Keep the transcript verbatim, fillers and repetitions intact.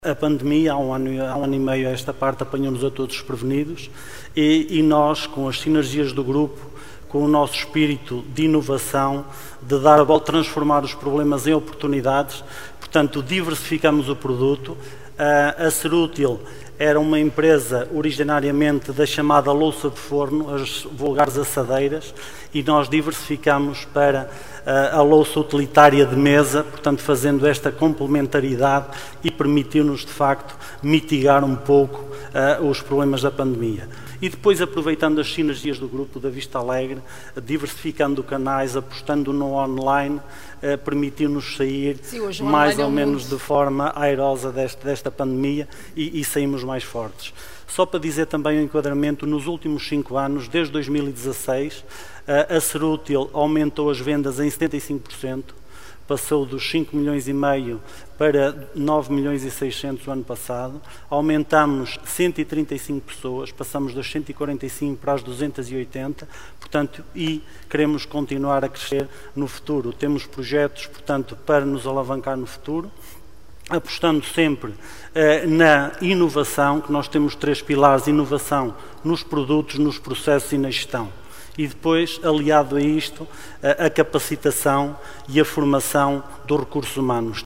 A pandemia, há um ano, há um ano e meio a esta parte, apanhou-nos a todos desprevenidos e, e nós, com as sinergias do grupo, com o nosso espírito de inovação, de dar a volta, transformar os problemas em oportunidades, portanto, diversificamos o produto. A, a Cerútil era uma empresa originariamente da chamada louça de forno, as vulgares assadeiras, e nós diversificamos para a, a louça utilitária de mesa, portanto fazendo esta complementaridade e permitiu-nos de facto mitigar um pouco uh, os problemas da pandemia. E depois, aproveitando as sinergias do grupo da Vista Alegre, diversificando canais, apostando no online, eh, permitiu-nos sair Sim, mais ou menos de forma airosa desta, desta pandemia e, e saímos mais fortes. Só para dizer também o enquadramento, nos últimos cinco anos, desde dois mil e dezasseis, a Cerútil aumentou as vendas em setenta e cinco por cento, passou dos cinco milhões e meio para nove milhões e seiscentos o ano passado, aumentamos cento e trinta e cinco pessoas, passamos das cento e quarenta e cinco para as duzentas e oitenta, portanto, e queremos continuar a crescer no futuro. Temos projetos, portanto, para nos alavancar no futuro, apostando sempre eh, na inovação, que nós temos três pilares: inovação nos produtos, nos processos e na gestão. E depois, aliado a isto, a capacitação e a formação dos recursos humanos.